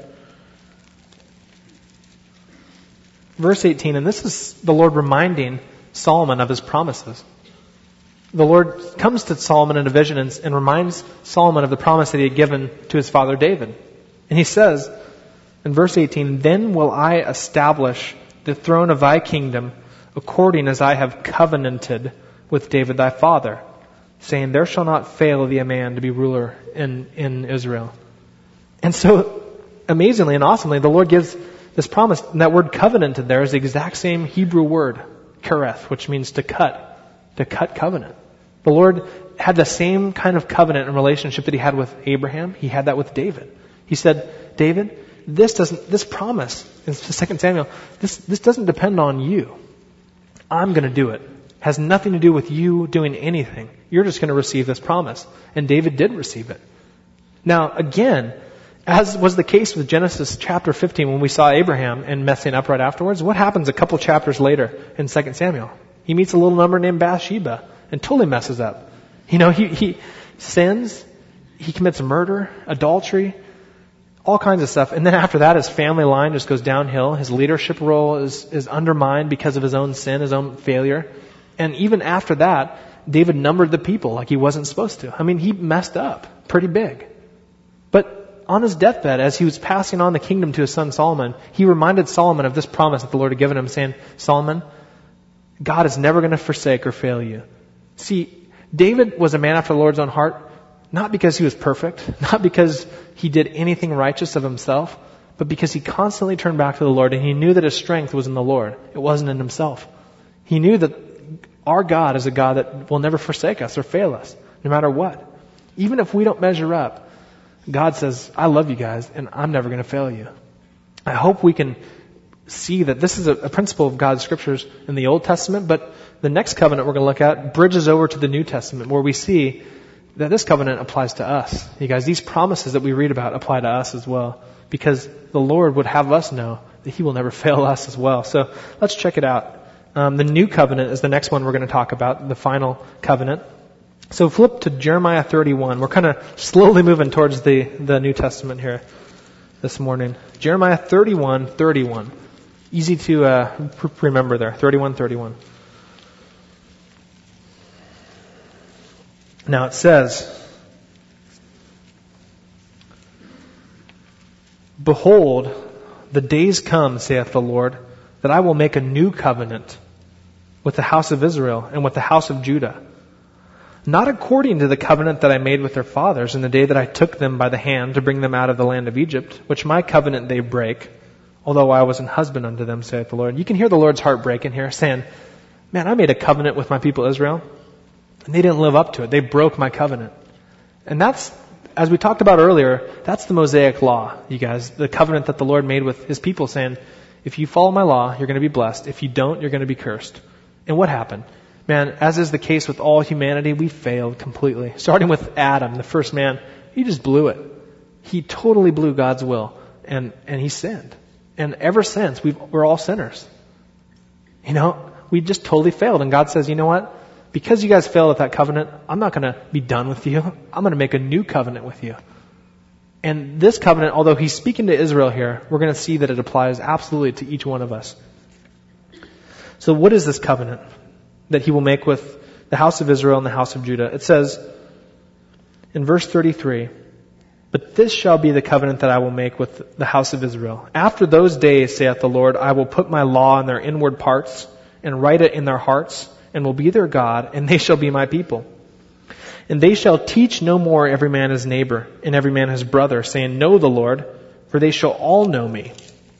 verse eighteen, and this is the Lord reminding Solomon of his promises. The Lord comes to Solomon in a vision and, and reminds Solomon of the promise that he had given to his father David. And he says in verse eighteen, "Then will I establish the throne of thy kingdom according as I have covenanted with David thy father, saying, there shall not fail thee a man to be ruler in, in Israel." And so, amazingly and awesomely, the Lord gives this promise. And that word covenanted there is the exact same Hebrew word, kereth, which means to cut, to cut covenant. The Lord had the same kind of covenant and relationship that he had with Abraham. He had that with David. He said, David, this doesn't, this promise in Second Samuel, this, this doesn't depend on you. I'm going to do it. It has nothing to do with you doing anything. You're just going to receive this promise. And David did receive it. Now, again, as was the case with Genesis chapter fifteen when we saw Abraham and messing up right afterwards, what happens a couple chapters later in Second Samuel? He meets a little number named Bathsheba and totally messes up. You know, he, he sins, he commits murder, adultery, all kinds of stuff. And then after that, his family line just goes downhill. His leadership role is, is undermined because of his own sin, his own failure. And even after that, David numbered the people like he wasn't supposed to. I mean, he messed up pretty big. But on his deathbed, as he was passing on the kingdom to his son Solomon, he reminded Solomon of this promise that the Lord had given him, saying, Solomon, God is never going to forsake or fail you. See, David was a man after the Lord's own heart, not because he was perfect, not because he did anything righteous of himself, but because he constantly turned back to the Lord, and he knew that his strength was in the Lord. It wasn't in himself. He knew that our God is a God that will never forsake us or fail us, no matter what. Even if we don't measure up, God says, I love you guys, and I'm never going to fail you. I hope we can see that this is a, a principle of God's scriptures in the Old Testament, but the next covenant we're going to look at bridges over to the New Testament, where we see that this covenant applies to us. You guys, these promises that we read about apply to us as well, because the Lord would have us know that he will never fail us as well. So let's check it out. Um, the new covenant is the next one we're going to talk about, the final covenant. So flip to Jeremiah thirty-one. We're kind of slowly moving towards the, the New Testament here this morning. Jeremiah thirty-one thirty-one. Easy to uh, remember there. thirty-one thirty-one. Now it says, Behold, the days come, saith the Lord, that I will make a new covenant with the house of Israel and with the house of Judah, not according to the covenant that I made with their fathers in the day that I took them by the hand to bring them out of the land of Egypt, which my covenant they break, although I was an husband unto them, saith the Lord. You can hear the Lord's heart breaking here, saying, man, I made a covenant with my people Israel, and they didn't live up to it. They broke my covenant. And that's, as we talked about earlier, that's the Mosaic law, you guys, the covenant that the Lord made with his people, saying, if you follow my law, you're going to be blessed. If you don't, you're going to be cursed. And what happened? Man, as is the case with all humanity, we failed completely. Starting with Adam, the first man, he just blew it. He totally blew God's will, and, and he sinned. And ever since, we've, we're all sinners. You know, we just totally failed. And God says, you know what? Because you guys failed at that covenant, I'm not going to be done with you. I'm going to make a new covenant with you. And this covenant, although he's speaking to Israel here, we're going to see that it applies absolutely to each one of us. So what is this covenant that he will make with the house of Israel and the house of Judah? It says in verse thirty-three, but this shall be the covenant that I will make with the house of Israel. After those days, saith the Lord, I will put my law in their inward parts and write it in their hearts, and will be their God, and they shall be my people. And they shall teach no more every man his neighbor and every man his brother, saying, know the Lord, for they shall all know me.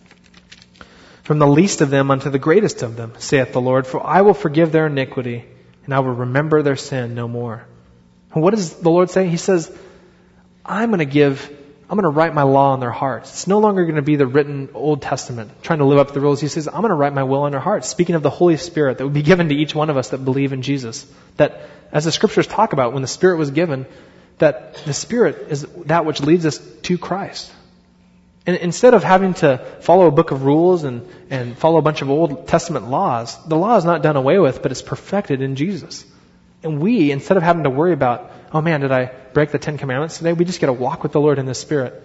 From the least of them unto the greatest of them, saith the Lord, for I will forgive their iniquity, and I will remember their sin no more. And what does the Lord say? He says, I'm going to give, I'm going to write my law on their hearts. It's no longer going to be the written Old Testament, trying to live up to the rules. He says, I'm going to write my will on their hearts. Speaking of the Holy Spirit that would be given to each one of us that believe in Jesus. That, as the scriptures talk about, when the Spirit was given, that the Spirit is that which leads us to Christ. And instead of having to follow a book of rules and, and follow a bunch of Old Testament laws, the law is not done away with, but it's perfected in Jesus. And we, instead of having to worry about, oh man, did I break the Ten Commandments today? We just get to walk with the Lord in the Spirit.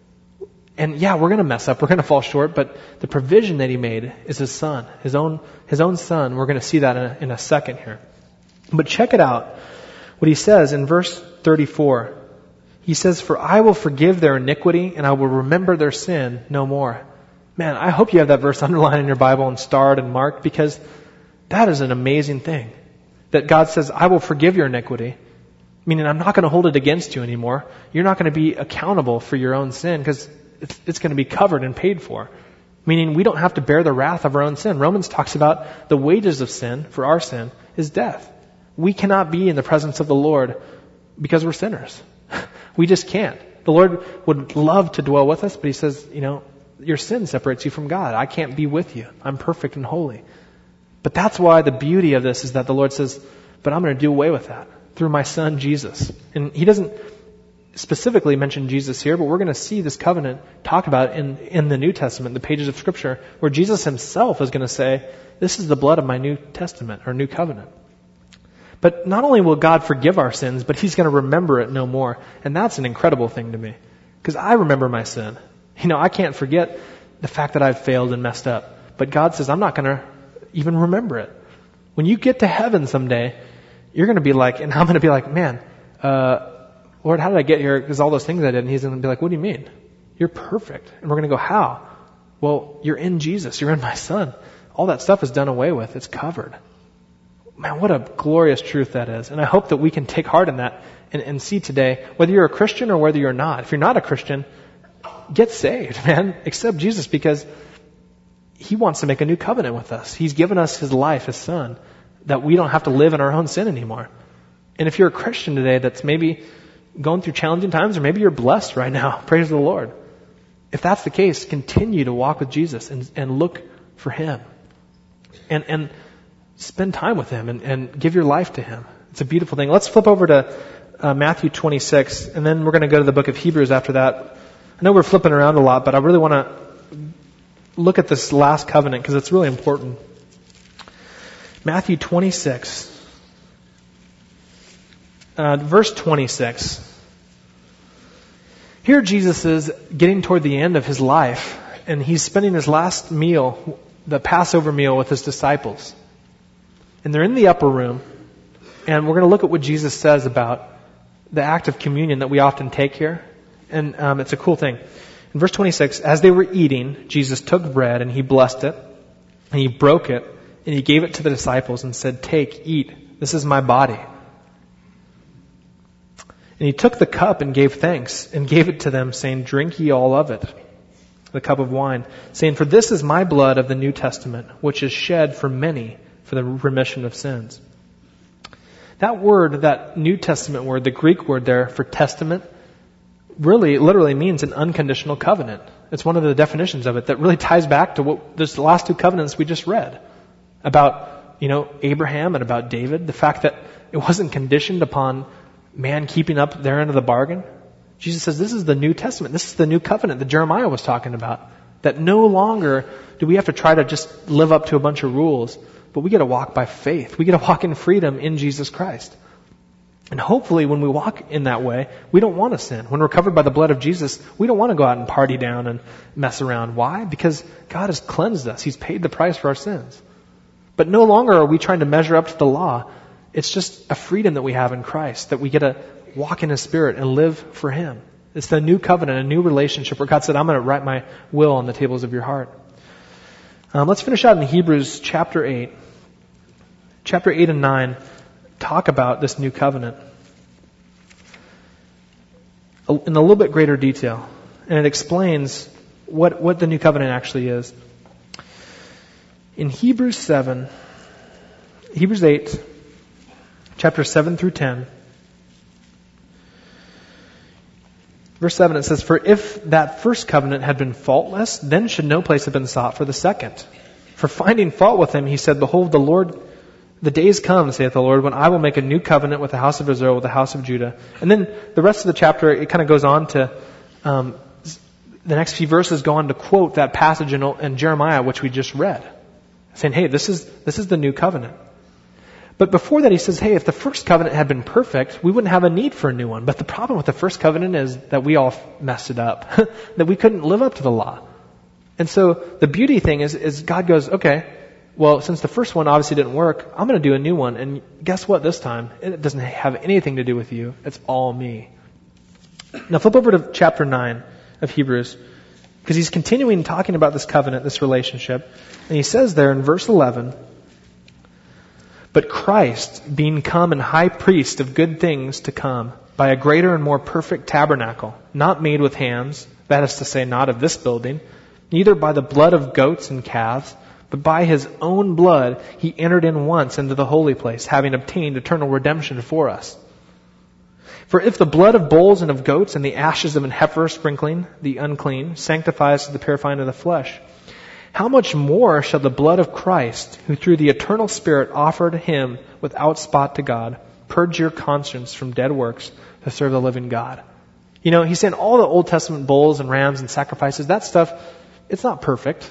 And yeah, we're going to mess up. We're going to fall short, but the provision that He made is His Son, His own, His own Son. We're going to see that in a, in a second here. But check it out. What He says in verse thirty-four. He says, for I will forgive their iniquity and I will remember their sin no more. Man, I hope you have that verse underlined in your Bible and starred and marked, because that is an amazing thing. That God says, I will forgive your iniquity. Meaning I'm not going to hold it against you anymore. You're not going to be accountable for your own sin because it's, it's going to be covered and paid for. Meaning we don't have to bear the wrath of our own sin. Romans talks about the wages of sin, for our sin, is death. We cannot be in the presence of the Lord because we're sinners. We just can't. The Lord would love to dwell with us, but He says, you know, your sin separates you from God. I can't be with you. I'm perfect and holy. But that's why the beauty of this is that the Lord says, but I'm going to do away with that through my Son, Jesus. And He doesn't specifically mention Jesus here, but we're going to see this covenant talked about in, in the New Testament, the pages of Scripture, where Jesus Himself is going to say, this is the blood of my New Testament or New Covenant. But not only will God forgive our sins, but He's going to remember it no more. And that's an incredible thing to me. Because I remember my sin. You know, I can't forget the fact that I've failed and messed up. But God says, I'm not going to even remember it. When you get to heaven someday, you're going to be like, and I'm going to be like, man, uh, Lord, how did I get here? Because all those things I did. And He's going to be like, what do you mean? You're perfect. And we're going to go, how? Well, you're in Jesus. You're in my Son. All that stuff is done away with. It's covered. Man, what a glorious truth that is. And I hope that we can take heart in that and, and see today, whether you're a Christian or whether you're not. If you're not a Christian, get saved, man. Accept Jesus, because He wants to make a new covenant with us. He's given us His life, His Son, that we don't have to live in our own sin anymore. And if you're a Christian today that's maybe going through challenging times, or maybe you're blessed right now, praise the Lord. If that's the case, continue to walk with Jesus and, and look for Him. And, and spend time with Him and, and give your life to Him. It's a beautiful thing. Let's flip over to uh, Matthew twenty-six, and then we're going to go to the book of Hebrews after that. I know we're flipping around a lot, but I really want to look at this last covenant because it's really important. Matthew twenty-six, uh, verse twenty-six. Here Jesus is getting toward the end of His life, and He's spending His last meal, the Passover meal, with His disciples. And they're in the upper room, and we're going to look at what Jesus says about the act of communion that we often take here. And um, it's a cool thing. In verse twenty-six, as they were eating, Jesus took bread and He blessed it, and He broke it, and He gave it to the disciples and said, take, eat, this is my body. And He took the cup and gave thanks and gave it to them, saying, drink ye all of it, the cup of wine, saying, for this is my blood of the New Testament, which is shed for many for the remission of sins. That word, that New Testament word, the Greek word there for testament, really literally means an unconditional covenant. It's one of the definitions of it that really ties back to what this last two covenants we just read about, you know, Abraham and about David. The fact that it wasn't conditioned upon man keeping up their end of the bargain. Jesus says this is the New Testament. This is the new covenant that Jeremiah was talking about. That no longer do we have to try to just live up to a bunch of rules, but we get to walk by faith. We get to walk in freedom in Jesus Christ. And hopefully when we walk in that way, we don't want to sin. When we're covered by the blood of Jesus, we don't want to go out and party down and mess around. Why? Because God has cleansed us. He's paid the price for our sins. But no longer are we trying to measure up to the law. It's just a freedom that we have in Christ, that we get to walk in His Spirit and live for Him. It's the new covenant, a new relationship where God said, I'm going to write my will on the tables of your heart. Um, let's finish out in Hebrews chapter eight. Chapter eight and nine talk about this new covenant in a little bit greater detail. And it explains what, what the new covenant actually is. In Hebrews seven, Hebrews eight, chapter seven through ten, verse seven, it says, for if that first covenant had been faultless, then should no place have been sought for the second. For finding fault with him, he said, behold, the Lord, the days come, saith the Lord, when I will make a new covenant with the house of Israel, with the house of Judah. And then the rest of the chapter, it kind of goes on to um, the next few verses go on to quote that passage in, in Jeremiah, which we just read, saying, hey, this is, this is the new covenant. But before that, he says, hey, if the first covenant had been perfect, we wouldn't have a need for a new one. But the problem with the first covenant is that we all messed it up, that we couldn't live up to the law. And so the beauty thing is, is God goes, okay, well, since the first one obviously didn't work, I'm going to do a new one. And guess what this time? It doesn't have anything to do with you. It's all me. Now flip over to chapter nine of Hebrews, because he's continuing talking about this covenant, this relationship. And he says there in verse eleven, but Christ, being come and high priest of good things to come, by a greater and more perfect tabernacle, not made with hands, that is to say, not of this building, neither by the blood of goats and calves, but by his own blood he entered in once into the holy place, having obtained eternal redemption for us. For if the blood of bulls and of goats and the ashes of an heifer sprinkling the unclean sanctifies to the purifying of the flesh, how much more shall the blood of Christ, who through the eternal Spirit offered him without spot to God, purge your conscience from dead works to serve the living God? You know, he's saying all the Old Testament bulls and rams and sacrifices, that stuff, it's not perfect.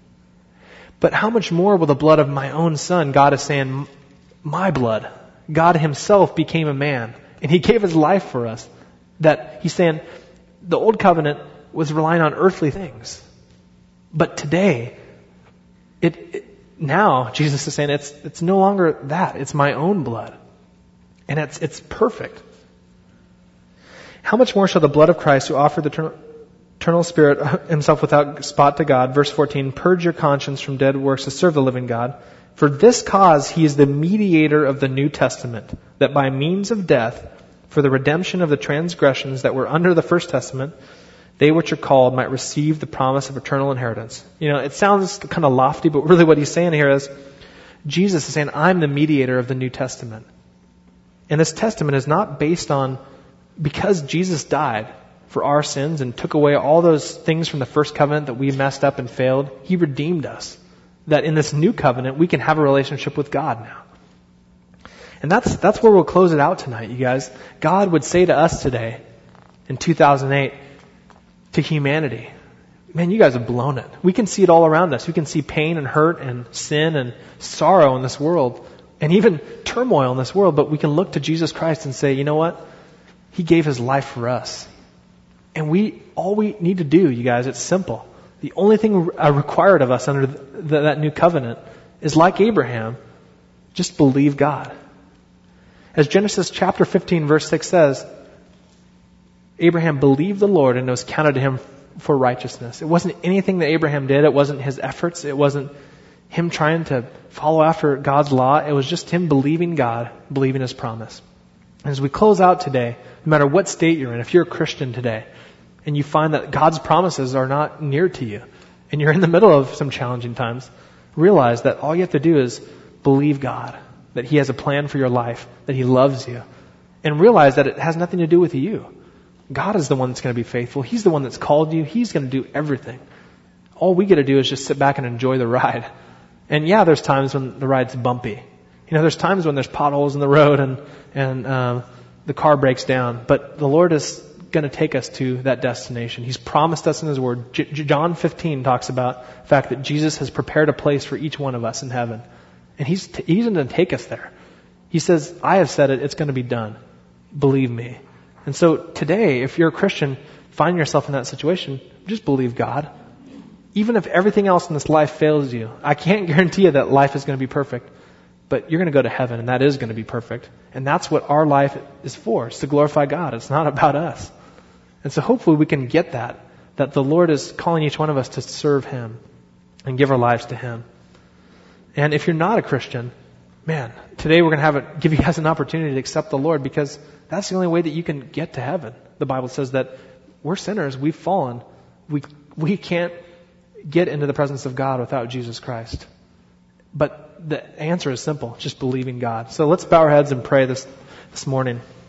But how much more will the blood of my own son, God is saying, my blood, God himself became a man, and he gave his life for us. That he's saying the old covenant was relying on earthly things. But today, it, it now Jesus is saying it's it's no longer that. It's my own blood. And it's it's perfect. How much more shall the blood of Christ, who offered the eternal, eternal Spirit himself without spot to God, verse fourteen, purge your conscience from dead works to serve the living God? For this cause he is the mediator of the New Testament, that by means of death, for the redemption of the transgressions that were under the first testament, they which are called might receive the promise of eternal inheritance. You know, it sounds kind of lofty, but really what he's saying here is, Jesus is saying, I'm the mediator of the New Testament. And this testament is not based on, because Jesus died for our sins and took away all those things from the first covenant that we messed up and failed, he redeemed us. That in this new covenant, we can have a relationship with God now. And that's that's where we'll close it out tonight, you guys. God would say to us today, in two thousand eight, to humanity, man, you guys have blown it. We can see it all around us. We can see pain and hurt and sin and sorrow in this world, and even turmoil in this world, but we can look to Jesus Christ and say, you know what? He gave his life for us. And we, all we need to do, you guys, it's simple. The only thing required of us under the, that new covenant is, like Abraham, just believe God. As Genesis chapter fifteen verse six says, Abraham believed the Lord and it was counted to him for righteousness. It wasn't anything that Abraham did. It wasn't his efforts. It wasn't him trying to follow after God's law. It was just him believing God, believing his promise. And as we close out today, no matter what state you're in, if you're a Christian today, and you find that God's promises are not near to you, and you're in the middle of some challenging times, realize that all you have to do is believe God, that he has a plan for your life, that he loves you, and realize that it has nothing to do with you. God is the one that's going to be faithful. He's the one that's called you. He's going to do everything. All we get to do is just sit back and enjoy the ride. And yeah, there's times when the ride's bumpy. You know, there's times when there's potholes in the road and, and um, the car breaks down. But the Lord is going to take us to that destination. He's promised us in his word. J- John fifteen talks about the fact that Jesus has prepared a place for each one of us in heaven. And he's, t- he's going to take us there. He says, I have said it, it's going to be done. Believe me. And so today, if you're a Christian, find yourself in that situation, just believe God. Even if everything else in this life fails you, I can't guarantee you that life is going to be perfect, but you're going to go to heaven and that is going to be perfect. And that's what our life is for. It's to glorify God. It's not about us. And so hopefully we can get that, that the Lord is calling each one of us to serve him and give our lives to him. And if you're not a Christian, man, today we're going to have a, give you guys an opportunity to accept the Lord, because that's the only way that you can get to heaven. The Bible says that we're sinners. We've fallen. We, we can't get into the presence of God without Jesus Christ. But the answer is simple, just believing God. So let's bow our heads and pray this, this morning.